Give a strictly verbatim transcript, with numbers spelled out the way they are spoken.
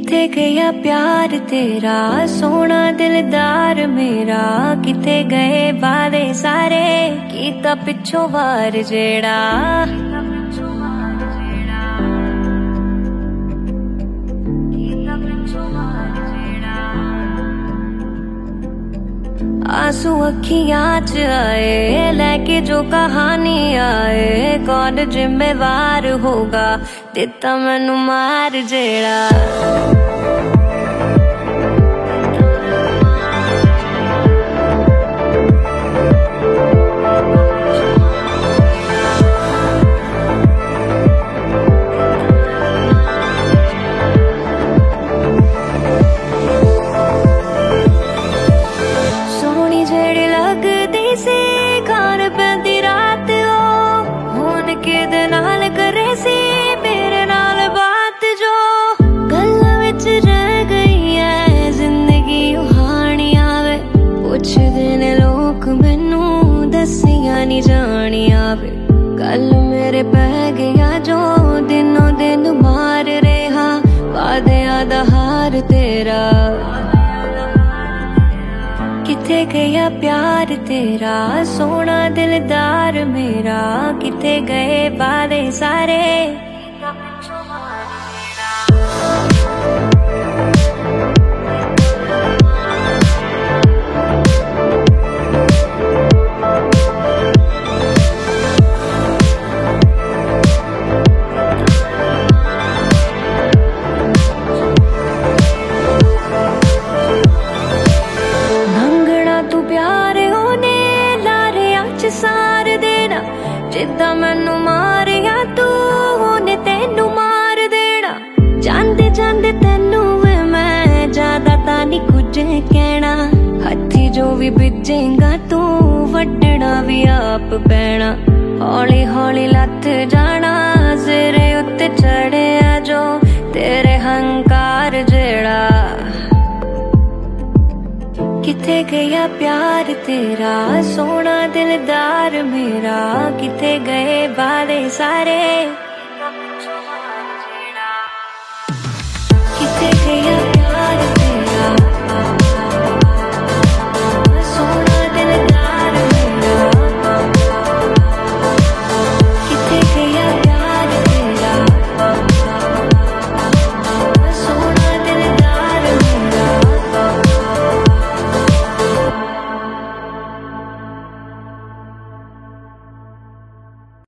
किथे गया प्यार तेरा सोना दिलदार मेरा, किथे गए वादे सारे कीता पिछों वार जेड़ा। आंसू अखियां च आए लेके जो कहानी आए, कौन जिम्मेवार होगा दिता मैनू मार जेड़ा। नहीं जानी आवे कल मेरे पै गया जो दिनों दिन मार रहा, वादियां दा हार तेरा। किथे गया प्यार तेरा सोना दिलदार मेरा, किथे गए वादे सारे सार देना, जिद्दां मैनू मारिया तू ओने तेनू मार देना। जांदे जांदे तेनू मैं ज्यादा तां नहीं कुछ कहना, हथी जो भी बिजेगा तू वड्डना भी आप पैना। हौली हौली लथ जाना सिरे उत्ते चढ़िया जो तेरे हंकार जेड़ा। किथे गया प्यार तेरा सोना दिलदार मेरा, किथे गए वादे सारे।